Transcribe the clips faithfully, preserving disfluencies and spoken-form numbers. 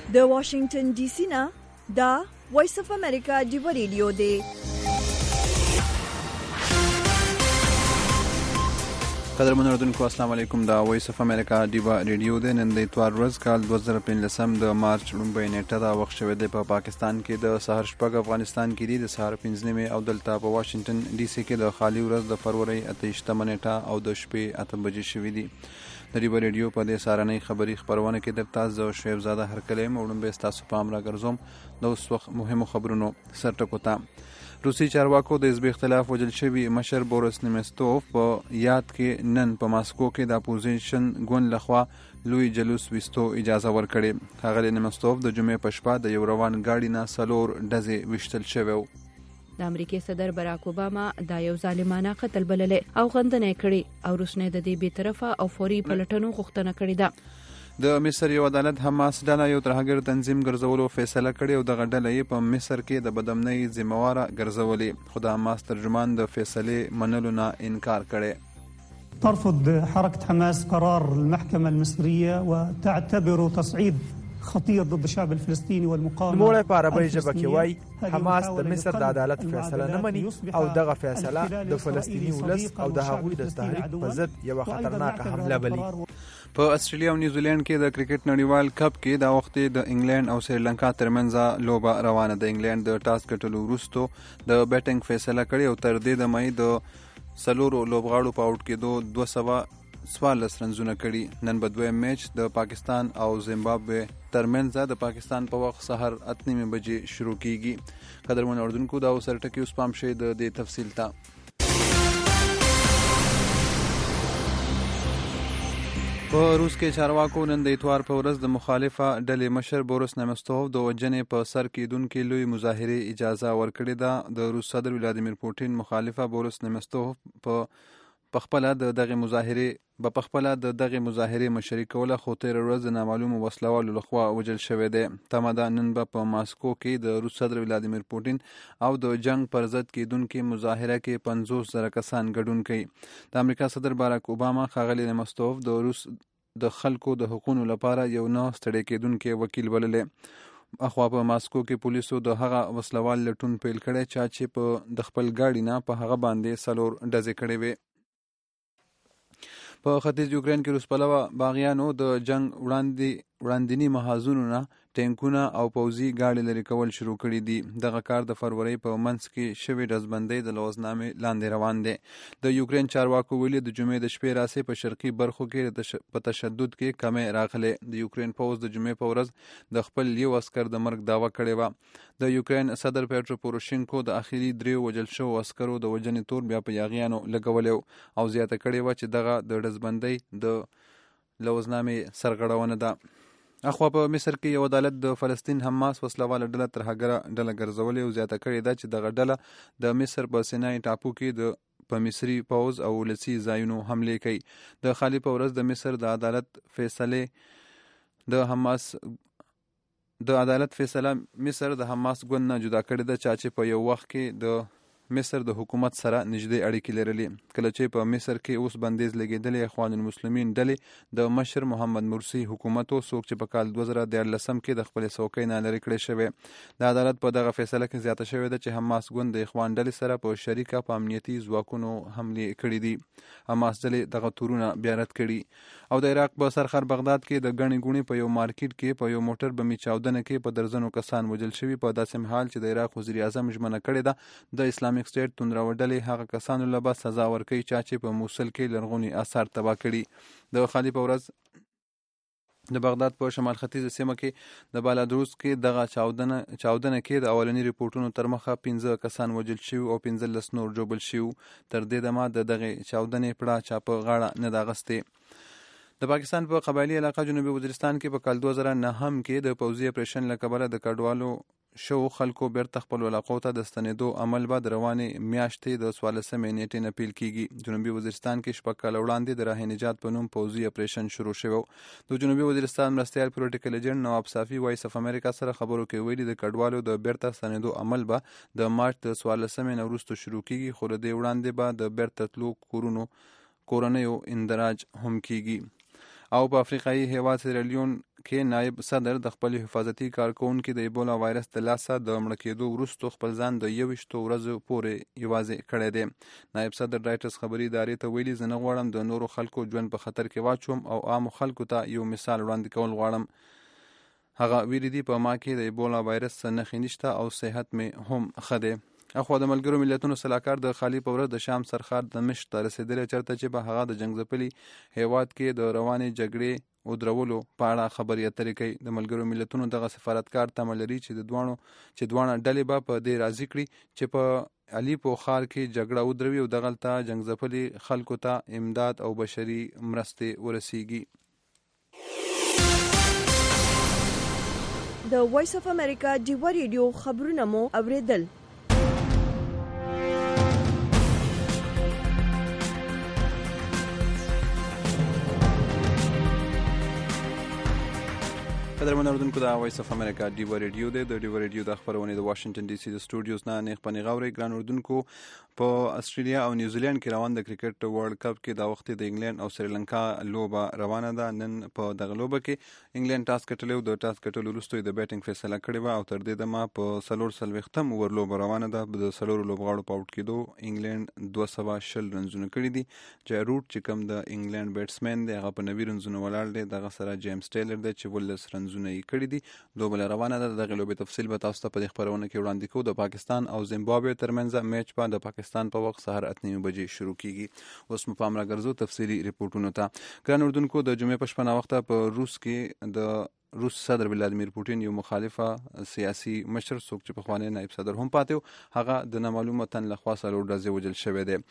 د واشنگټن ډي سي نه دا وایس اف امریکا ډیو ریډیو دی. قدرمن اردوونکو السلام علیکم. دا وایس اف امریکا ډیو ریډیو دی. نن د اتوار ورځ کال دوه زره پنځلسم د مارچ لومړۍ نیټه دا وخت شوی دی په پا پاکستان کې د سهار شپږ افغانستان کې دی د سهار پنځه نیمې او دلته په واشنگټن ډي سي کې د خالي ورځ د فروری اته ویشتمه نیټه او د شپې اته بجې شوي دي. د ډیو ریډیو په دې سهارنۍ خبري خبرونه کې درته زه شعیب زاده هرکلی یم. وړاندې ستاسو پام راګرځوم د اوس وخت مهمو خبرونو سرټکو ته. روسي چارواکو د حزب اختلاف وژل شوي مشر بوریس نیمستوف په یاد کې نن په ماسکو کې د اپوزیشن ګوند لخوا لوی جلوس ویستو اجازه ورکړې. ښاغلی نیمستوف د جمعې په شپه د یو روان ګاډي نه څلور ډزې ویشتل شوی و. د امریکای صدر براک اوباما دا یو ظالمانه قتل بللې او غندنه کړې او روسنه د دې بې طرفه او فوري پلټنو غوښتنه کړې ده. د مصر یو عدالت حماس ډله یو ترهګر تنظیم ګرځولو فیصله کړې او دغه ډله یې په مصر کې د بدامنۍ ذمہواره ګرځولې، خو د حماس ترجمان د فیصلې منلو نه انکار کړی. ترفض حركة حماس قرار المحكمة المصرية وتعتبر تصعيد خطير ضد الشعب الفلسطيني والمقاومة. نوموړی په عربي ژبه کې وایي حماس د مصر د عدالت فیصله نه مني او دغه فیصله د فلسطیني ولس او د هغوی د تحریک په ضد یوه خطرناکه حمله بلي. په استرالیا او نیوزیلند کې د کرکټ نړیوال کپ کې دا وخت د انګلند او سریلانکا ترمنځ لوبه روانه ده. انګلند د ټاس ګټلو وروسته د بیټینګ فیصله کړې او تر دې د مې د څلورو لوبغاړو په آوټ کېدو دوه سوه څوارلس رنزونه کړي. نن به دویم میچ د پاکستان او زیمبابوې ترمنځ د پاکستان په وخت سهار اته نیمې بجې شروع کیږي. قدرمن اردوونکو دا اوس سرټکي اوس پام شي د دې تفصیل ته. په روس کې چارواکو نن د اتوار په ورځ د مخالفه ډلې مشر بوریس نیمستوف د وژنې په سر کېدونکې لوی مظاهرې اجازه ورکړې ده. د روس صدر ولادیمیر پوټین مخالفه بوریس نیمستوف په پخپله د دغه مظاهرې به پخپله د دغه مظاهرې مشري کوله، خو تېره ورځ د نامعلومو وسلوالو لخوا وژل شوی دی. تمه ده نن به په ماسکو کې د روس صدر ولادیمیر پوټین او د جنگ پر ضد کېدونکې مظاهره کې پنځوس زره کسان ګډون کوي. د امریکا صدر باراک اوباما ښاغلی نیمستوف د روس د خلکو د حقوقو لپاره یو نه ستړی کېدونکی وکیل بللی. اخوا په ماسکو کې پولیسو د هغه وسلوال لټون پیل کړی چا چې په د خپل ګاډي نه په هغه باندې څلور ډزې کړې وې. په ختیځ یوکرین کې روس پلوه باغیانو د جنگ وړاندې وړاندینی محاذونو نه ټینکونه او پوځي ګاډي لرې کول شروع کړي دي. دغه کار د فروری په منځ کې شوې ډزبندۍ د لوزنامې لاندې روان دی. د یوکرین چارواکو ویلي د جمعې د شپې راسې په شرقي برخو کې په تشدد کې کمی راغلی. د یوکرین پوځ د جمعې په ورځ د خپل یو عسکر د مرګ دعوه کړې وه. د یوکرین صدر پیټرو پوروشینکو د اخیری دریو وژل شوو عسکرو د وژنې تور بیا په یاغیانو لګولی او زیاته کړې وه چې دغه د ډزبندۍ د لوزنامې سرغړونه ده. اخوا په مصر کې یو عدالت د فلسطین حماس وسلواله ډله ترهګره ډله ګرځولې او زیاته کړې ده چې دغه ډله د مصر په سینای ټاپو کې د په مصري پوځ او ولسي ځایونو حملې کوي. د خالي په ورځ د مصر د عدالت فیصلې د حماس د عدالت فیصله مصر د حماس ګوند نه جدا کړې ده چا چې په یو وخت کې د مصر د حکومت سره نږدې اړیکې لرلې. کله چې په مصر کې اوس بندیز لګېدلې اخوان المسلمین ډلې د مشر محمد مرسي حکومت او څوک چې په کال دوه زره دیارلسم کې د خپلې څوکۍ نه لرې کړې شوې. د عدالت په دغه فیصله کې زیاته شوې ده چې حماس ګوند د اخوان ډلې سره په شریکه په امنیتي ځواکونو حملې کړې دي. حماس ډلې دغه تورونه بیا رد کړي. او د عراق په سرخر بغداد کې د ګڼې ګوڼې په یو مارکیټ کې په یو موټر بمي چاودنه کې په درزنو کسان وژل شوي. په داسې حال چې د عراق وزیر اعظم ژمنه کړې ده د اسلامي سټیټ توندروډلې هغه کسانو له به سزا ورکوي چا چې په موصل کې لرغوني آثار تباه کړي. د خالي په ورځ د بغداد په شمال ختیځه سیمه کې د بالادروس کې دغه چاودنه چاودنه کې د اولنی ریپورتونو تر مخه پنځه کسان وژل شوي او پنځلس نور ژوبل شوي. تر دې دمه د دغه چاودنې پړه چا په غاړه نه ده اخیستې. د پاکستان په قبایلي علاقه جنوبي وزیرستان کې په کال دوه زره نهم کې د پوځي اپریشن له کبله د کډوالو شو خلکو بیرته خپل علاقو ته د ستنېدو عمل به د روانې میاشتې د څوارلسمې نیټې نه پیل کیږي. جنوبي وزیرستان کې شپږ کاله وړاندې د راه نجات په نوم پوځي اپریشن شروع شوی. د جنوبي وزیرستان مرستیال پولیټیکل ایجنټ نواب صافي وایس اف امریکا سره خبرو کې ویلي د کډوالو د بیرته ستنېدو عمل به د مارچ د څوارلسمې نه وروسته شروع کیږي، خو د دې وړاندې به د بیرته تلو کورونو کورنیو اندراج هم کیږي. او په افریقایي هیواد سیرالیون کې نایب صدر د خپل حفاظتي کارکونکو د ایبولا وایرس د لاسه د مړه کېدو وروسته خپل ځان د یوویشتو ورځو پورې یوازې کړی دی. نایب صدر رایټرز خبري ادارې ته ویلي زه نه غواړم د نورو خلکو ژوند په خطر کې واچوم او عامو خلکو ته یو مثال وړاندې کول غواړم. هغه ویلي دي په ما کې د ایبولا وایرس نښې نشته او صحت مې هم ښه دی. اخوا د ملګرو ملتونو سلاکار د خالی په ورځ د شام سرخار د مشت ته رسېدلی چېرته چې به هغه د جنګ ځپلي هیواد کې د روانې جګړې او درولو په اړه خبرې اترې کوي. د ملګرو ملتونو دغه سفارتکار تمه لري چې د دوانو چې دوانه ډلې به په دې راضي کړي چې په الیپو ښار کې جګړه ودروي او دغلته جنګ ځپلي خلکو ته امداد او بشري مرستې ورسیږي. د وایس اف امریکا ډیوا ریډیو خبرونه مو اوریدل. قدرمن اوردونکو د وایس اف امریکا ډیوا ریډیو دی. د ډیوا ریډیو د خبرونه د واشنگټن ډي سي د سټوډیوز نه نیغ پنې غوړې ګران اوردونکو په استرالیا او نیوزیلند کې روان د کرکټ ورلد کپ کې دا وخت د انګلند او سریلانکا لوبه روانه ده. نن په دغه لوبه کې انګلند ټاس ګټلی او د ټاس ګټلو وروسته د بیټینګ فیصله کړې وه او تر دې دمه په څلور څلوېښتم اوور لوبه روانه ده. د څلورو لوبغاړو په آوټ کېدو انګلند دوه سوه شل رنزونه کړي دي. جای روټ چې کوم د انګلند بیټسمین دی هغه په نوي رنزونه ولاړ دی. دغه سره جیمز ټیلر دی چې ولس رنزونه یې کړي دي. لوبه روانه ده. دغه لوبې تفصیل به تاسو ته په دې خبرونه کې وړاندې کوو. د پاکستان او زیمبابوې ترمنځ میچ په د پاکستان په وخت سهار اته نیمې بجې شروع کیږي. اوس مو پام راګرځو تفصیلي ریپورټونو ته. ګران اردوونکو د جمعې په شپه ناوخته په روس کې د روس صدر ولادیمیر پوتین یو مخالفه سیاسي مشر څوک چې پخوانی نایب صدر هم پاتې و هغه د نامعلومه تن لخوا څلور ورځې وژل شوی دی.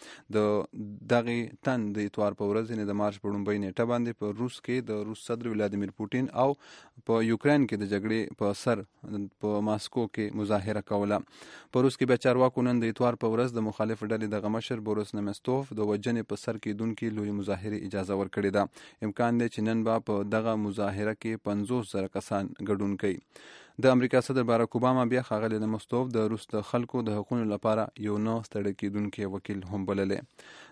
د دغې تن د اتوار په ورځ یعنې د مارچ په لومړۍ نیټه باندې په روس کې د روس صدر ولادیمیر پوتین او په یوکرین کې د جګړې په سر په ماسکو کې مظاهره کوله. په روس کې بیا چارواکو نن د اتوار په ورځ د مخالف ډلې دغه مشر بوریس نمستوف د وژنې په سر کېدونکي لوی مظاهرې اجازه ورکړې ده. امکان دی چې نن به په دغه مظاهره کې پنځوس زره کسان ګډون کوي. د امریکا صدر باراک اوباما بیا ښاغلی نمستوف د روس د خلکو د حقونو لپاره یو نه ستړی کېدونکی وکیل هم بللی.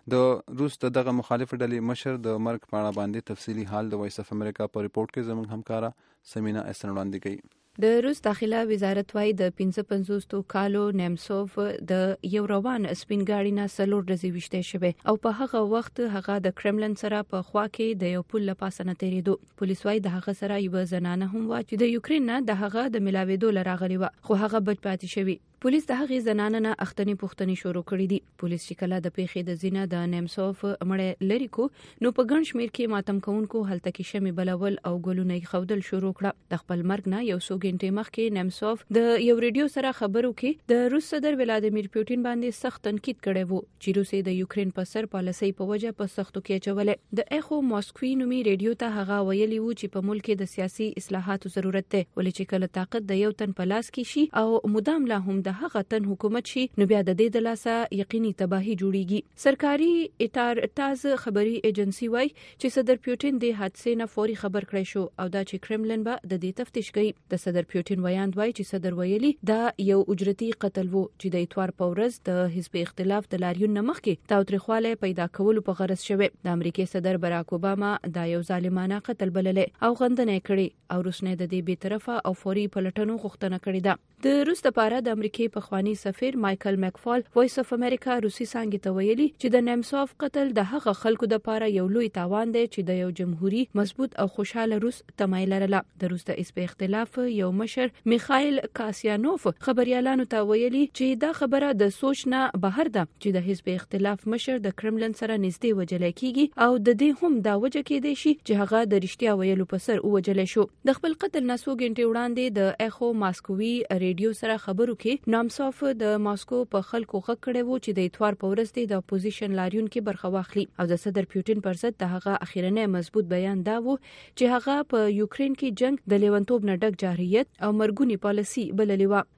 د روس د دغه مخالف ډلې مشر د مرګ په اړه باندې تفصیلي حال د وایس اف امریکا په ریپورټ کې زموږ همکاره سمینا احسن وړاندې کوي. د روس داخله وزارت وايي د پنځه پنځوس کالو نیمسوف د یو روان سپین ګاډي نه څلور ورځې ویشته شوی او په هغه وخت هغه د کرملن سره په خوا کې د یو پل لپاسه نه تیریدو. پولیس وايي د هغه سره یو زنانه هم و چې د یوکرین نه د هغه د ملاویدو لراغلی و خو هغه بچ پاتې شوی. پولیس د هغې زنانه نه اختنی پوښتنې شروع کړې دي. پولیس چې کله د پیښې د زینه د نیمسوف مړی لري کو نو په ګڼ شمیر کې ماتم کوونکو هلته کې شمې بلول او ګلونه یې ښودل شروع کړه. د خپل مرګ نه یو څو غنټې مخکې نیمسوف د یو ریډیو سره خبرو کې د روس صدر ولادیمیر پوتین باندې سخت تنقید کړی وو چې روس د یوکرین په سر پالیسۍ په وجه په سختو کې اچولې. د اخو ماسکوي نومي ریډیو ته هغه ویلي وو چې په ملک کې د سیاسي اصلاحاتو ضرورت دی ولې چې کله طاقت د یو تن په لاس کې شي او مدام لا هم د هغه تن حکومت شي نو بیا د دې د لاسه یقیني تباہي جوړیږي. سرکاري اتارتاز خبري ایجنسی وای چې صدر پوتین د حادثې نه فوري خبر کړی شو او دا چې کرملن به د دې تفتیش کوي. د صدر پوتین ویاند وای چې صدر ویلي دا یو اجرتي قتل وو چې د اتوار په ورځ د حزب اختلاف د لاریون نه مخکې تاوتریخواله پیدا کولو په غرض شوی. د امریکای صدر باراک اوباما دا یو ظالمانه قتل بللې او غندنه کړي او روس نه د دې بې طرفه او فوري پلټنو غوښتنه کړې ده. د روس لپاره د امریکای پخوانی سفیر مایکل مکفال وایس اف امریکا روسي څانګې ته ویلي چې د نیمسوف قتل د هغه خلکو د لپاره یو لوی تاوان دی چې د یو جمهوریت مضبوط او خوشاله روس تمایل لرله. د روس د حزب اختلاف یو مشر میخائیل کاسیانوف خبريالانو ته ویلي چې دا خبره د سوچ نه بهر ده چې د حزب اختلاف مشر د کرملن سره نږدې وجل کیږي او د دې هم دا وجه کې دی چې هغه د رښتیا ویلو په سر وجل شو. د خپل قتل نه څو غنټې وړاندې د اخو ماسکوي ریډیو سره خبرو کې نامسوف د ماسکو په خلکو غږ کړی وو چې د اتوار په ورځ د اپوزیشن لاریون کې برخه واخلي او د صدر پوتین پر ضد د هغه اخیرنی مضبوط بیان دا وو چې هغه په یوکرین کې جنگ د لیونتوب نه ډک جارحیت او مرګونی پالیسي بللی و.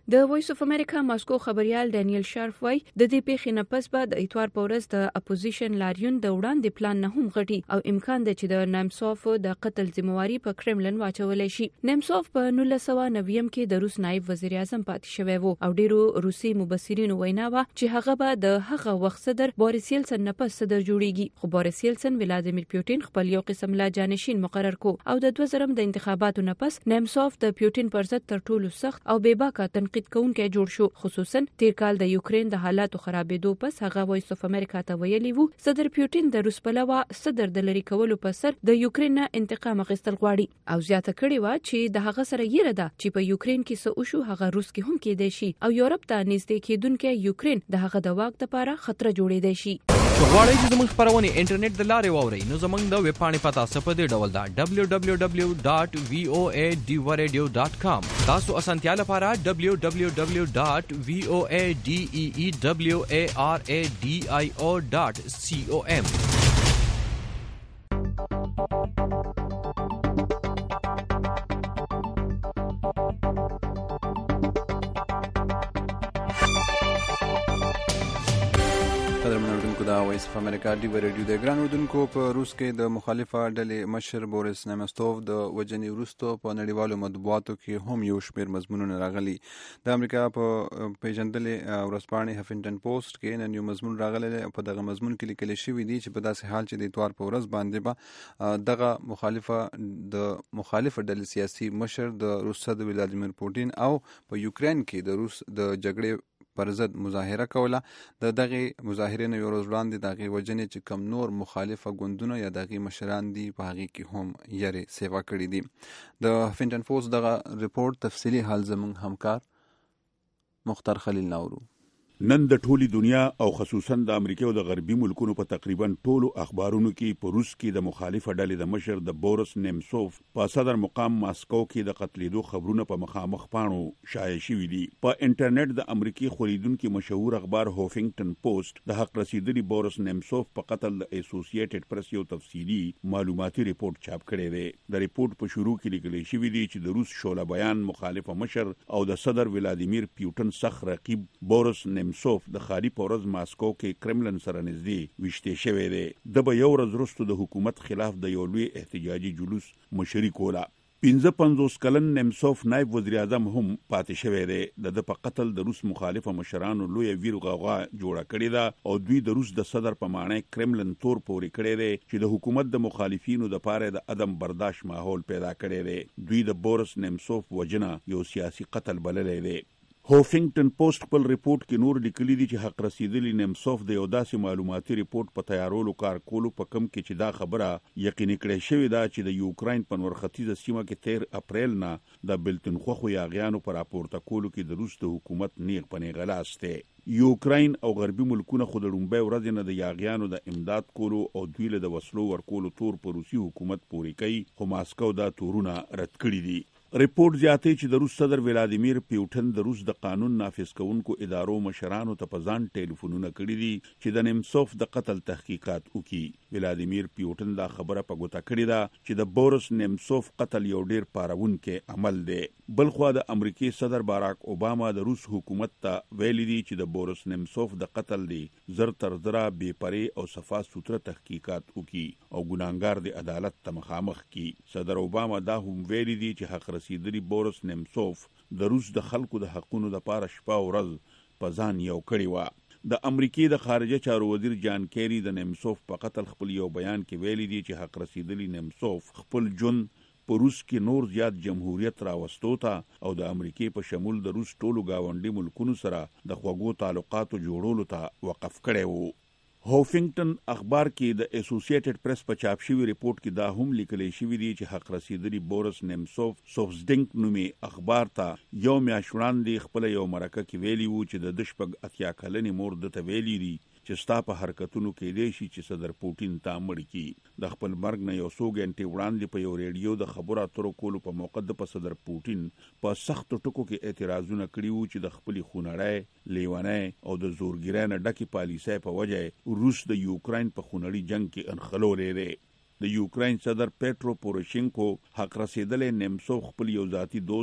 د وایس اف امریکا ماسکو خبريال ډانیل شارف وای د دې پیښې نه پس بعد اتوار په ورځ د اپوزیشن لاریون د وړاندې پلان نه هم غټي او امکان دی چې د نیمسوف د قتل ذمہواری په کرملن واچولې شي. نیمسوف په نولس سوه نوي کې د روس نائب وزیر اعظم پاتې شوی وو او ډیرو روسي مبصرینو وینا وا چې هغه به د هغه وخت صدر بوریس یلسن نه پس صدر جوړیږي. خو بوریس یلسن ولادیمیر پوتین خپل یو قسم لا جانشین مقرر کو او د دوه زره د انتخاباتو نه پس نیمسوف د پوتین پر ضد تر ټولو سخت او بېباکه تنقید کوونکی جوړ شو. خصوصا تیر کال د یوکرين د حالاتو خرابېدو پس هغه وایس اف امریکا ته ویلي وو صدر پوتین د روس پلوه صدر د لری کولو په سر د یوکرين نه انتقام اخیستل غواړي او زیاته کړې و چې د هغه سره یره ده چې په یوکرين کې څه وشو هغه روس کې هم کېدای شي او یورپ ته نږدې کېدونکې یوکرين د هغه د واک لپاره خطر جوړېدای شي. غواړئ چې زموږ خبرونه انټرنیټ د لارې واورئ نو زموږ د ویب پاڼې پتا سپدې ډول دا دبليو دبليو دبليو ډاټ وی او ای ډی وریډیو ډاټ کام. تاسو اسانتیا لپاره دبليو دبليو دبليو ډاټ وی او ای ډی ای ای دبليو ای آر ای ډی آی او ډاټ سی او ام. د وایس اف امریکا دی ریډیو د ګران اردوونکو په روس کې د مخالفه ډلې مشر بوریس نیمستوف د وجنې وروسته په نړیوالو مطبوعاتو کې هم یو شمېر مضمونونه راغلي. د امریکا په پیژندلې ورځپاڼې هفینټن پوسټ کې نن یو مضمون راغلی او په دغه مضمون کې لیکل شوی دی چې په داسې حال چې د اتوار په ورځ باندې به دغه مخالفه د مخالفه ډلې سیاسي مشر د روس صدر ولادیمیر پوتین او په یوکرين کې د روس د جګړې پر ضد مظاهره کوله. د دغه مظاهرې نه یو ورځ وړاندې دغه وجنې چې کم نور مخالفه ګوندونه یا دغه مشران دي په هغه کې هم یې سیوا کړی دي. د هفینټن پوسټ دغه ریپورت تفصیلی حال زموږ همکار مختار خلیل ناورو نن د ټولي دنیا او خصوصا د امریکا او د غربي ملکونو په تقریبا ټولو اخبارونو کې په روس کې د مخالفه ډلې د مشر د بوریس نیمسوف په صدر مقام ماسکو کې د قتلېدو خبرونه په مخامخ پاڼو شایع شوي دي. په انټرنیټ د امریکای خوریدونکو مشهور اخبار هوفینګټن پوسټ د حق رسیدلي بوریس نیمسوف په قتل د اسوسییټډ پریس یو تفصیلی معلوماتي ریپورت چاپ کړی دی. د ریپورت په شروع کې لیکل شوی دی چې د روس شعله بیان مخالفه مشر او د صدر ولادیمیر پوتین سخت رقیب بوریس نیمسوف د خالي پورز ماسکو کې کرملن سره نږدې وشته شوی دی. د به یو ورځ وروسته د حکومت خلاف د یو لوی احتجاجي جلوس مشري کوله. پنځه پنځوس کلن نیمسوف نائب وزیر اعظم هم پاتې شوی دی. د په قتل د روس مخالفه مشرانو لوی ویر غوغا جوړه کړې ده او دوی د روس د صدر په معنی کرملن تور پورې کړی دی چې د حکومت د مخالفینو د پاره د عدم برداشت ماحول پیدا کړی دی. دوی د بوریس نیمسوف وجنه یو سیاسي قتل بللی دی. هوفینګټن پوسټ خپل ریپورت کې نور لیکلي دي چې حق رسیدلی نیمسوف د یو داسې معلوماتي ریپورت په تیارولو کار کولو په کم کې چې دا خبره یقیني کړې شوې ده چې د یوکرين په نورختیزه سیمه کې تیر اپریل نه د بلتنخوخو یاغیانو پر راپورته کولو کې د روس د حکومت نیغ پنې غلاسته. یوکرين او غربي ملکونه خو د لومبۍ ورځې نه د یاغیانو د امداد کولو او دوی له د وسلو ورکولو تور په روسي حکومت پورې کوي خو ماسکو دا تورونه رد کړي دي. ریپورت زیاتې چې د روس صدر ولادیمیر پوتین د روس د قانون نافذ کوونکو ادارو مشرانو ته په ځان ټلیفونونه کړي دي چې د نیمسوف د قتل تحقیقات وکړي. ولادیمیر پوتین دا خبره په ګوته کړې ده چې د بوریس نیمسوف قتل یو ډیر پارونکې عمل دی. بلخوا د امریکای صدر باراک اوباما د روس حکومت ته ویلي دي چې د بوریس نیمسوف د قتل دی زر تر زره بې پرې او صفا سوتره تحقیقات وکړي او ګناهګار د عدالت ته مخامخ کړي. صدر اوباما دا هم ویلي دي چې حق رسیدلی بوریس نیمسوف د روس د خلکو د حقونو لپاره شپه او ورځ په ځان یو کړی و. د امریکای د خارجه چارو وزیر جان کیری د نیمسوف په قتل خپل یو بیان کې ویلي دي چې حق رسیدلی نیمسوف خپل جون په روس کې نور زیات جمهوریت راوستو ته او د امریکای په شمول د روس ټولو گاونډي ملکونو سره د خوږو تعلقاتو جوړولو ته وقف کړی وو. هوفینګټن اخبار کې د اسوسییټډ پریس په چاپ شوی ریپورت کې دا هم لیکل شوی دی چې حق رسیدلی بوریس نیمسوف سوفزډنک نومي اخبار ته یو میاشت وړاندې خپل یو مرکه کې ویلی وو چې د دشپګ اتیا کلنې مور د ته ویلی دی چې ستا په حرکتونو کې دی شي چې صدر پوتین ته مړ کی. د خپل مرګ نه یو څو غنټې وړاندې په یو ریډیو د خبرو اترو کولو په موقع د صدر پوتین په سخت ټکو کې اعتراضونه کړي وو چې د خپل خونړۍ لیوانه او د زورګیرانه ډکی پالیسۍ په وجه روس د یوکرين په خونړي جنگ کې انخلولې دی. د یوکرين صدر پیټرو پوروشینکو حق رسیدلې نیمسوف خپل یو ذاتی دوست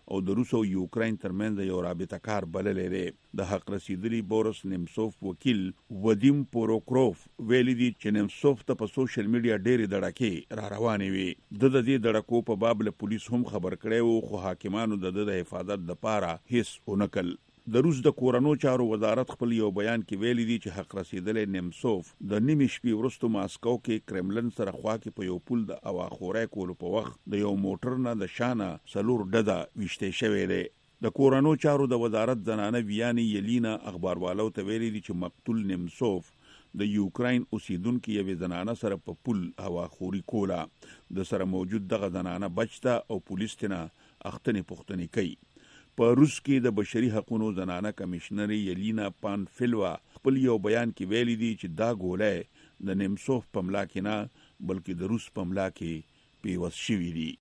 او د روس او یوکرين ترمنځ یو رابطه کار بللې دی. د حق رسیدلی بورس نیمسوف وکیل ودیم پوروکروف ویلي دی چې نیمسوف ته په سوشل میډیا ډېرې دړکې را روانې وي. د دې دړکو په باب له پولیس هم خبر کړی وو، خو حاکمانو د د حفاظت لپاره هیڅ ونکل. د روس د کورونو چارو وزارت خپل یو بیان کې ویلي دی چې حق رسیدلی نیمسوف د نیمې شپې وروسته ماسکو کې کرملن سره خوا کې په یو پل د اواخورۍ کولو په وخت د یو موټر نه د شانه څلور ډده ویشتې شوی دی. د کورونو چارو د وزارت زنانه ویاني یلینا اخباروالو ته ویلي دی چې مقتول نیمسوف د یوکرين اوسیدونکو یوې زنانه سره په پل اواخوري کوله. د سره موجود دغه زنانه بچته او پولیس تنه اختنې پوښتنې کوي. په روس کې د بشري حقوقو زنانه کمشنر یلینا پانفیلوا خپل یو بیان کې ویلي دی چې دا ګولې د نیمسوف په ملا کې نه بلکې د روس په ملا کې پیوست شوي دي.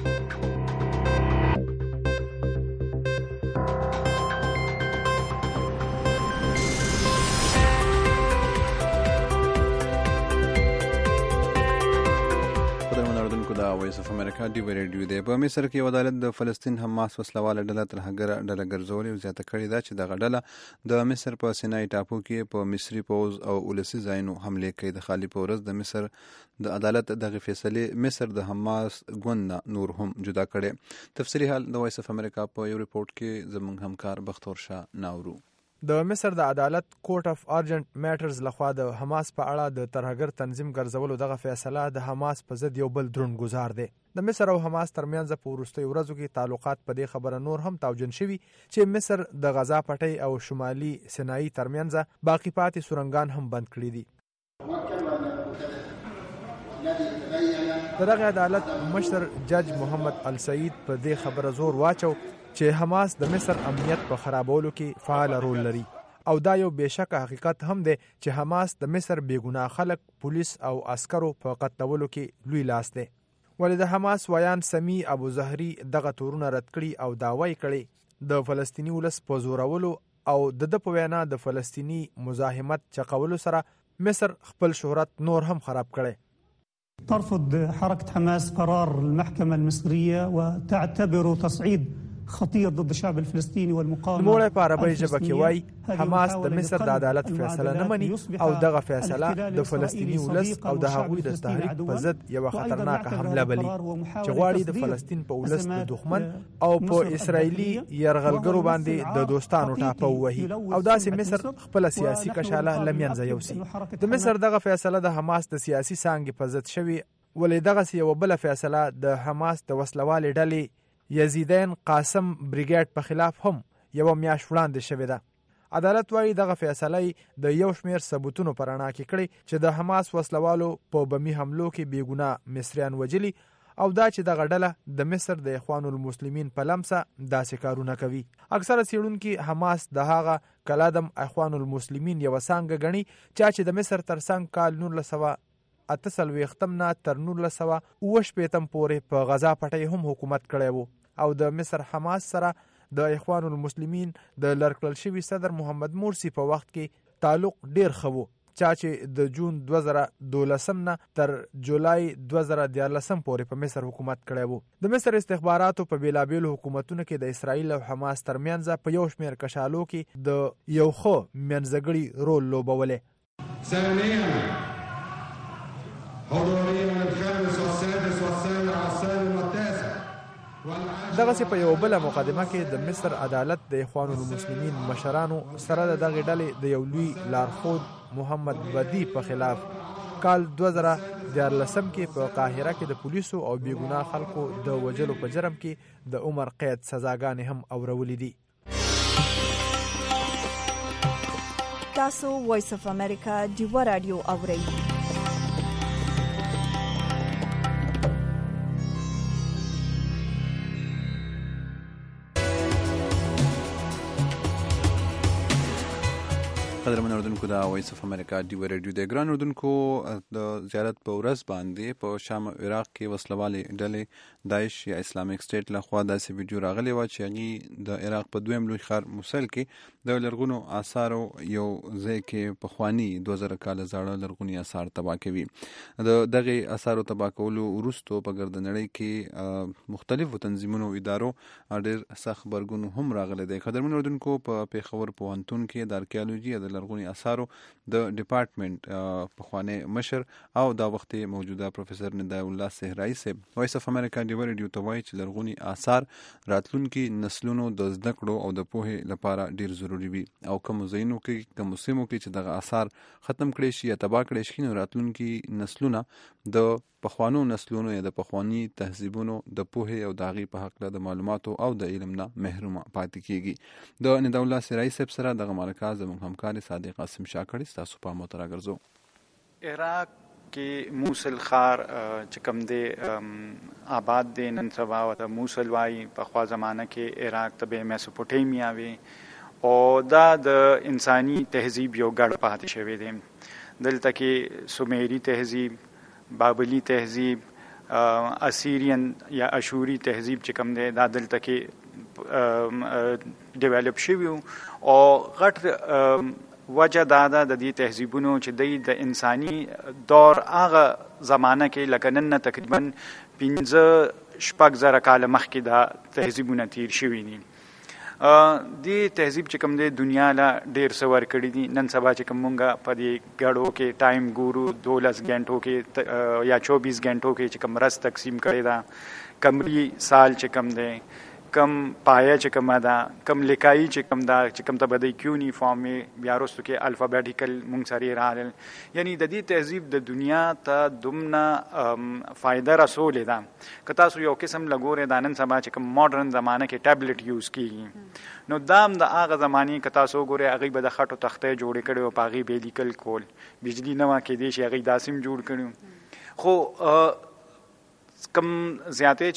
دا وایس اف امریکا دی ریډیو دی. په مصر کې یو عدالت د فلسطین حماس وسلواله ډله تر هغه ډله ګرځولې او زیاته کړې ده چې دغه ډله د مصر په سینای ټاپو کې په مصري پوځ او ولسي ځایونو حمله کوي. د خالی په ورځ د مصر د عدالت دغه فیصله مصر د حماس ګوند نور هم جدا کړي. تفصیلی حال د وایس اف امریکا په یو ریپورت کې زموږ همکار بختور شاه ناورو. د مصر د عدالت کورټ اف ارجنټ میټرز لخوا د حماس په اړه د ترهګر تنظیم ګرځولو دغه فیصله د حماس په ضد یو بل دروند گزار دی. د مصر او حماس ترمنځ په وروستیو ورځو کې تعلقات په دې خبره نور هم توجن شوي چې مصر د غزا پټۍ او شمالي سینای ترمنځ باقی پاتې سورنګان هم بند کړي دي. دغه عدالت مشر جج محمد السعید په دې خبره زور واچو چې حماس د مصر امنیت په خرابولو کې فعال رول لري او دا یو بېشکه حقیقت هم دی چې حماس د مصر بېګناه خلک پولیس او عسکرو په قتلولو کې لوی لاس دی. ولې د حماس ویان سمی ابو زهري دغه تورونه رد کړي او دعوی کړي د فلسطیني ولس په زورولو او د د په وینا د فلسطیني مزاحمت چقولو سره مصر خپل شهرت نور هم خراب کړي. ترفض حركة حماس قرار المحكمة المصرية وتعتبر تصعيد خطير ضد الشعب الفلسطيني والمقاومه. نوموړی په عربي ژبه کې وایي حماس د مصر د عدالت فیصله نه مني او دغه فیصله د فلسطیني ولس او د هغوی د تحریک په ضد یو خطرناک حمله بلی چې غواړي د فلسطین په ولس د دښمن او په اسرایلی يرغلګرو باندې د دوستانو ټاپه وهي او داسې مصر خپل سیاسي کشاله لمنځه یوسي. د مصر دغه فیصله د حماس د سیاسي څانګې په ضد شوی، ولې دغه یو بل فیصله د حماس د وسلوالې ډلې یزیدین قاسم بریګیډ په خلاف هم یو میاشت وړاندې شوې ده. عدالت وايي دغه فیصله د یو شمیر ثبوتونو پر اړه کې کړي چې د حماس وسلوالو په بمی حملو کې بیګناه مصریان وجلي او دا چې دغه ډله د مصر د اخوان المسلمین په لمسه داسې کارونه کوي. اکثره څېړونکي حماس د هغه کلادم اخوان المسلمین یو څانګه ګڼي چې د مصر ترڅنګ کال نولس سوه اته څلوېښتم نه تر نولس سوه اوه شپېتم پورې په غزا پټۍ هم حکومت کړی و او د مصر حماس سره د اخوان المسلمین د لرکړل شوي صدر محمد مرسی په وخت کې تعلق ډیر ښه و چې د جون دوه زره دولسم نه تر جولای دوه زره دیارلسم پورې په مصر حکومت کړی و. د مصر استخباراتو په بیلابیلو حکومتونو کې د اسرائیل او حماس ترمنځ په یو شمیر کشالو کې د یو ښه منځګړي رول لوبولی. دغسې په یو بله مقدمه کې د مصر عدالت د اخوان المسلمین مشرانو سره د دغې ډلې د یو لوی لارښود محمد بدی په خلاف کال دوه زره دیارلسم کې په قاهره کې د پولیسو او بیګناه خلکو د وجلو په جرم کې د عمر قید سزاګانې هم اورولې دي. تاسو وایس اف امریکا ډیوه رادیو اورئ. قدرمن اوریدونکو دا وایس اف امریکا دی ریډیو د ګران اوریدونکو د زیارت په ورځ باندې په شام عراق کې وسلوالې ډلې داعش یا اسلامیک سټیټ له خوا داسې ویډیو راغلی و چې هغې د عراق په دویم لوی ښار موسل کې د لرغونو آثارو یو ځای کې پخواني دوه زره کاله زاړه لرغوني آثار تباه کوي. د دغې آثارو تباه کولو وروستو په ګرد نړۍ کې مختلفو تنظیمونو او ادارو ډېر سخت غبرګون هم راغلی دی. قدرمن اوریدونکو په پېښور پوهنتون کې د ارکیالوجي د لرغوني آثارو د ډپارټمنټ پخوانی مشر او دا وخت موجوده پروفیسور ندای الله صحرایی صاحب وایس اف امریکا دی ریډیو ته وایي چې لرغوني آثار راتلونکي نسلونو د زده کړو او د پوهې لپاره ډیر ضروری وي او کوم ځایونو کې کوم سیمو کې چې دغه آثار ختم کړي شي یا تباه کړي شي نو راتلونکي نسلونه د پخوانو نسلونو یا د پخوانی تهذیبونو د پوهې او د هغې په هکله د معلوماتو او د علم نه محروم پاتې کیږي. د ندای الله صحرایی صاحب سره دغه مرکه زموږ همکار صادق قاسم شاه کړی. ستاسو په مو تراګرځو. عراق کې موصل ښار چې کوم دی آباد دی نن سبا ورته موصل وایي. پخوا زمانه کې عراق ته به میسوپوټیمیا وي او دا د انساني تهذیب یو ګډ پاتې شوی دی. دلته کې سومیری تهذیب، بابلی تهذیب، اسیرین یا اشوری تهذیب چې کوم دی دا دلته کې ډیولپ شوي او غټ وجه دا ده د دې تهذیبونو چې دی د انساني دور هغه زمانه کې لکه نن نه تقریبا پنځه شپږ زره کاله مخکې دا تهذیبونه تیر شوي دي. دې تهذیب چې کوم دی دنیا له ډېر څه ورکړي دي. نن سبا چې کوم مونږ په دې ګړو کې ټایم ګورو دولس ګنټو کې یا چوبیس ګنټو کې چې کوم رس تقسیم کړی ده، کمري سال چې کوم دی، کم پایه چې کومه ده، کم لیکایي چې کوم ده چې کوم ته به د یونیفارم بیا وروستو کې الفابیټیکل مونږ سره راغلل. یعنی د دې تهذیب د دنیا ته دومره فایده رسولې ده که تاسو یو قسم لګورئ دا نن سبا چې کوم ماډرن زمانه کې ټابلیټ یوز کېږي نو دا هم د هغه زمانې که تاسو وګورئ هغوی به د خټو تختې جوړې کړې او په هغې به یې لیکل کول. بجلي نه وه کېدای شي هغوی داسې هم جوړ کړي. خو کم زیاتې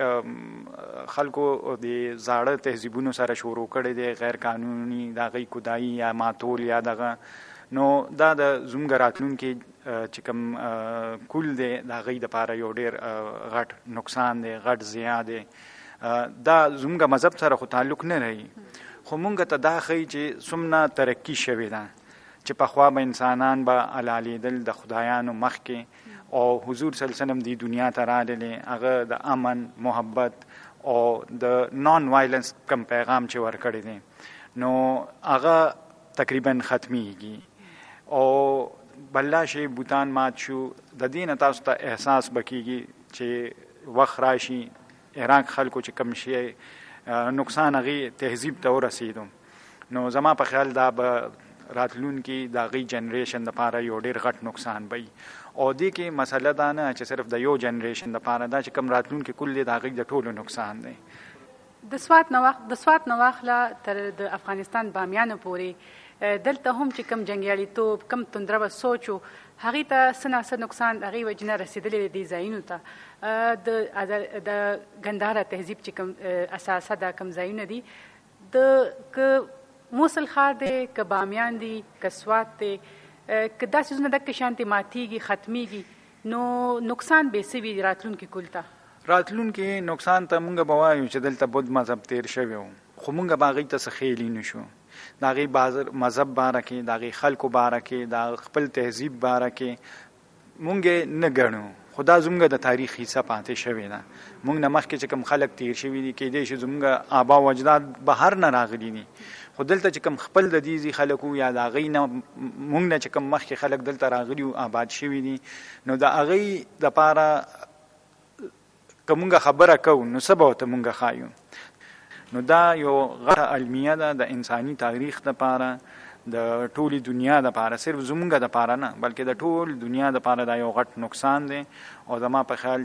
چې خلکو د زاړه تهذیبونو سره شروع کړی دی غیر قانوني د هغوی کودایي یا ماتول یا دغه نو دا د زموږ راتلونکي چې کوم کول دی د هغوی دپاره یو ډېر غټ نقصان دی، غټ زیان دی. دا زموږ مذهب سره خو تعلق نه لري خو مونږ ته دا ښیي چې څومره ترقي شوې ده چې پخوا به انسانان به حلالېدل د خدایانو مخکې او حضور صلی الله علیه وسلم دی دنیا ته راغلی هغه د امن، محبت او د نان وایلنس کم پیغام چې ورکړی دی نو هغه تقریبا ختمیږي او بله شي بوتان مات شو. د دې نه تاسو ته احساس به کېږي چې وخت راشي عراق خلکو چې کم شي نقصان هغې تهذیب ته ورسېدو نو زما په خیال دا به راتلونکي د هغې جنریشن دپاره یو ډېر غټ نقصان به وي. او دې کې مسله دا نه چې صرف د یو جنریشن دپاره دا چې کوم راتلونکي کل دی د هغې د ټولو نقصان دی. د سوات د سوات نه واخله تر د افغانستان بامیانو پورې دلته هم چې کوم جنګیالیتوب، کوم تندربه سوچ و هغې ته څه ناڅه نقصان د هغې وجې نه رسېدلی دی دې ځایونو ته. د ګندهاره تهذیب چې کوم اساسه دا کوم ځایونه دي د که موصل ښار دی، که بامیان دی، که سوات دی، که دا څیزونه دقې شانتې ماتېږي ختمیږي نو نقصان به څه وي راتلونکي کل ته؟ راتلونکي نقصان ته مونږ به وایو چې دلته بود مذهب تیر شوی و خو مونږ به هغوی ته څه خیلی نه شو. د هغې مذهب باره کې، د هغې خلکو باره کې، د خپل تهذیب باره کې مونږ نه ګڼو خو دا زموږ د تاریخ حصه پاتې شوې ده. مونږ نه مخکې چې کوم خلک تیر شوي دي کېدای شي زموږ آبا و اجداد بهر نه راغلي دي خو دلته چې کوم خپل د دې خلکو یا د هغوی نه مونږ نه چې کوم مخکې خلک دلته راغلي او آباد شوي دي نو د هغوی دپاره که مونږ خبره کوو نو څه به ورته مونږ ښایو. نو دا یو غټه المیه ده د انساني تاریخ دپاره، د ټولې دنیا دپاره، صرف زمونږ دپاره نه بلکې د ټول دنیا دپاره دا یو غټ نقصان دی او زما په خیال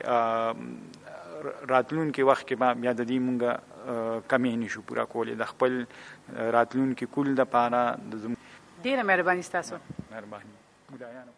چې راتلونکي وخت کې به بیا د دې مونږ کمی نشو پوره کولی د خپل راتلونکي کول دپاره. ډېره مهرباني ستاسو. مهرباني. مدایانو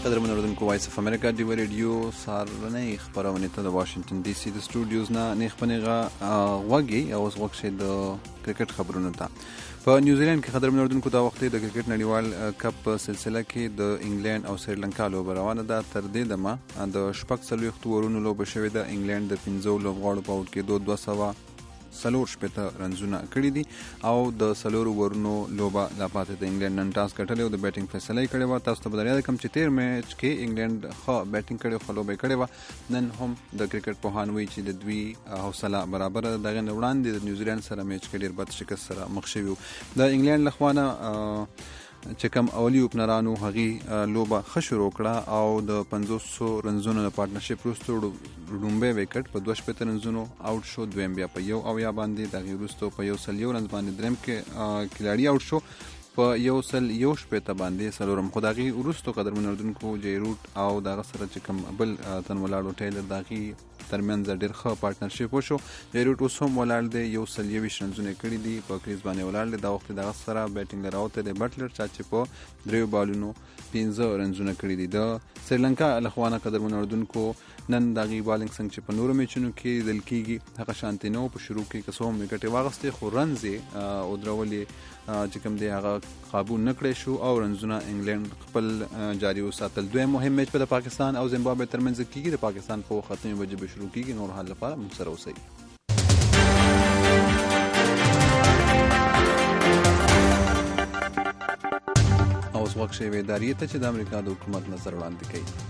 قدرمن اردوونکو وایس اف امریکا دی ریډیو سارنۍ خبرونه ته د واشنگټن ډي سي د سټوډیوز نه نیخپنیغه وګي او اوس وخت د کرکټ خبرونه ته په نیوزیلند کې قدرمن اردوونکو دا وخت د کرکټ نړیوال کپ په سلسله کې د انګلند او سریلانکا لوبه روانه ده. تر دې دمه د شپږ څلوېښت اورونو لوبه شوې ده. انګلند د پنځو لوبغاړو په اوټ کې دوه سوه سلور شپېته رنزونه کړي دي او د سلورو ورونو لوبه لا پاتې د انګلند نن ټاس ګټلی او د بیټینګ فیصله یې کړې وه. تاسو ته به در یاد کړم چې تېر میچ کې انګلند ښه بیټینګ کړې خو لوبه یې کړې وه. نن هم د کرکټ پوهان وایي چې د دوی حوصله برابره ده. دغه نه وړاندې د نیوزیلند سره میچ کې ډېر بد شکست سره مخ شوي وو. د انګلند له خوا نه چې کوم اولي اوپنرانو هغې لوبه ښه شروع کړه او د پنځوسو رنزونو د پارټنرشپ وروسته لومړی وکټ په دوه شپېته رنزونو آوټ شو. دویم بیا په یو اویا باندې، د هغې وروسته په یو سل یو رنز باندې دریم کې کلاړي آوټ شو په یو سل یو شپېته باندې څلورم. خو د هغې وروسته قدرمن اردوونکو جیروټ او د هغه سره چې کوم بل تن ولاړو ټیلر د هغې ترمنځ ډېر ښه پارټنرشپ وشو. جیروټ اوس هم ولاړ دی، یو سل یویشت رنزونه یې کړي دي، په کریز باندې ولاړ دی. دا وخت د هغه سره بیټینګ راوتی دی بټلر، چا چې په دریو بالونو پنځه رنزونه کړي دي. د سریلانکا له خوا نه قدرمن اردوونکو نن د هغې بالنګ څنګه چې په نورو میچونو کې لیدل کېږي هغه شانتې نه و. په شروع کې که څه هم وکټ یې واخیستې خو رنز یې ودرولې چې کوم دی هغه قابو نه کړی شو او رنزونه انګلند خپل جاري وساتل. دویم مهم میچ په د پاکستان او زیمبابوې ترمنځ کېږي. د پاکستان په وخت اتمې بجې به شروع کېږي. نور حال لپاره موږ سره اوسئ. اوس وخت شوی ادارې ته چې د امریکا د حکومت نظر وړاندې کوي.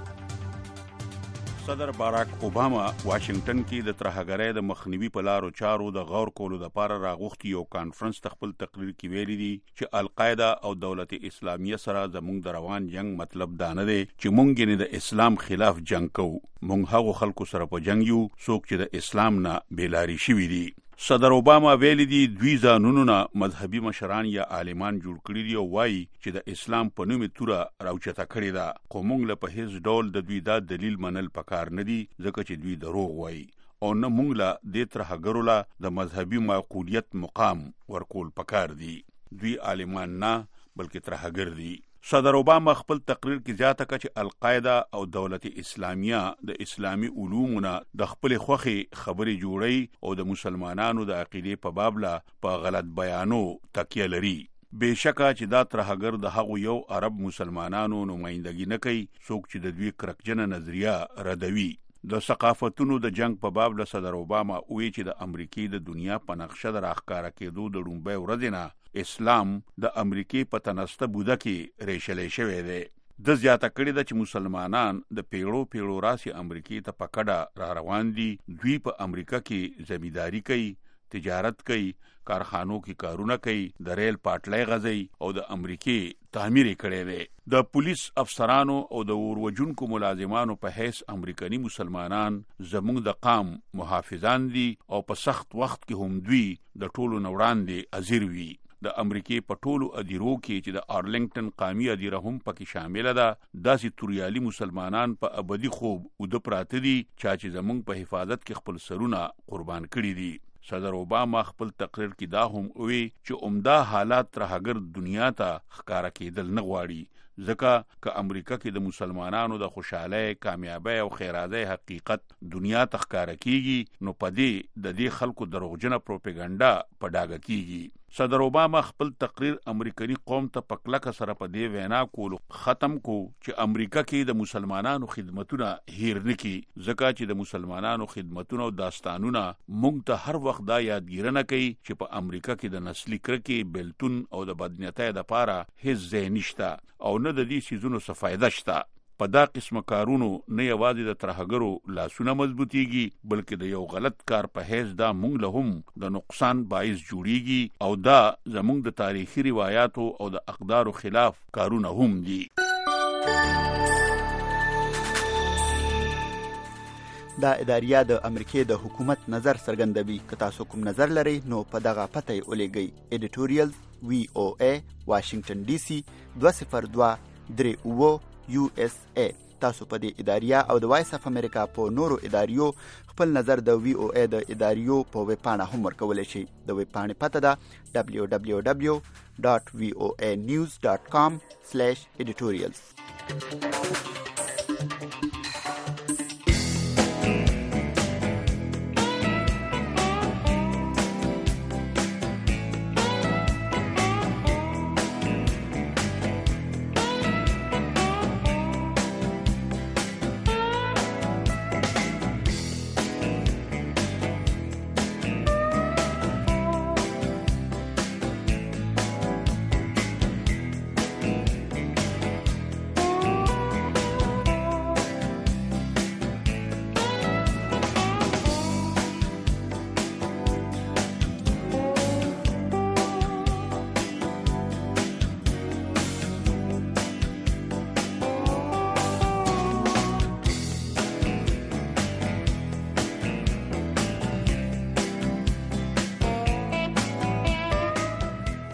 صدر باراک اوباما واشنگټن کې د ترهګرۍ د مخنیوي په لارو چارو د غور کولو لپاره راغوښتي یو کانفرنس ته خپل تقریر کې ویلي دي چې القاعده او دولت اسلامیه سره زموږ د روان جنگ مطلب دا نه دی چې موږ یې د اسلام خلاف جنگ کوو. موږ هغو خلکو سره په جنگ یو څوک چې د اسلام نه بېلارې شوي دي. صدر اوباما ویلي دي دوی ځانونو نه مذهبي مشران یا عالمان جوړ کړي دي او وایي چې د اسلام په نوم یې توره راوچته کړې ده. خو موږ له په هیڅ ډول د دوی دا دلیل منل پکار نه دي ځکه چې دوی دروغ وایي او نه موږ له دې ترهګرو له د مذهبي معقولیت مقام ورکول پکار دي. دوی عالمان نه بلکې ترهګر دي. صدر اوباما خپل تقریر کې زیاته کړه چې القاعده او دولت اسلامیه د اسلامي علومو نه د خپلې خوښې خبرې جوړوي او د مسلمانانو د عقیدې په باب لا په غلط بیانو تکیه لري. بېشکه چې دا ترهګر د هغو یو عرب مسلمانانو نمایندګي نه کوي څوک چې د دوی کرکجنه نظریه ردوي. د ثقافتونو د جنگ په باب له صدر اوباما وی چې د امریکې د دنیا په نقشه د راښکاره کېدو د لومړۍ ورځې نه اسلام د امریکې په تنسته بوده کې ریشلی شوی دی. د زیاته کړې ده چې مسلمانان د پیړو پیړو راسي امریکې ته په کډه را روان دي. دوی په امریکا کې زمینداری کوي، تجارت کوي، کارخانو کې کارونه کوي، د ریل پاټلۍ غځي او د امریکې تعمیر کړي دي. د پولیس افسرانو او د اوروجونکو ملازمانو په حیث امریکایي مسلمانان زموږ د قام محافظان دي او په سخت وخت کې هم دوی د ټولو نه وړاندې حاضر وي. د امریکې په ټولو ادیرو کې چې د آرلنګټن قامي ادیره هم پکې شامله ده داسې توریالي مسلمانان په ابدي خوب اوده پراته دي چا چې زموږ په حفاظت کې خپل سرونه قربان کړي دي. صدر اوباما خپل تقریر کې دا هم وی چې عمده حالات ترهګر دنیا ته ښکاره کېدل نه غواړي ځکه که امریکا کې د مسلمانانو د خوشحالۍ، کامیابۍ او خیرازۍ حقیقت دنیا ته ښکاره کېږي نو په دې د دې خلکو دروغجنه پروپاګاندا په ډاګه کېږي. صدر اوباما خپل تقریر امریکایي قوم ته په کلکه سره په دې وینا کولو ختم کو چې امریکا کې د مسلمانانو خدمتونه هیر نه کړي ځکه چې د مسلمانانو خدمتونه او داستانونه موږ ته هر وخت دا یادګیرنه کوي چې په امریکا کې د نسلي کرکې، بیلتون او د بدنیتۍ دپاره هیڅ ځای نشته او نه د دې څیزونو څه فایده شته. په دا قسمه کارونو نه یوازې د ترهګرو لاسونه مضبوطیږي بلکې د یو غلط کار په حیث دا موږ له هم د نقصان باعث جوړیږي او دا زموږ د تاریخي روایاتو او د اقدارو خلاف کارونه هم دي. دا اداریه د امریکې د حکومت نظر څرګندوي. که تاسو کوم نظر لرئ نو په دغه پته یې ولیږئ. ایډیټوریل وی او ای واشنگټن ډي سي دوه صفر دوه درې اووه یو اس ای. تاسو په دې اداریه او د وایس اف امریکا په نورو اداریو خپل نظر د وی او ای د اداریو په ویب پاڼه هم ورکولی شئ. د ویب پاڼې پته ده دبلیو دبلیو دبلیو ډاټ وی او ای نیوز ډاټ کام سلیش ایډیټوریلز.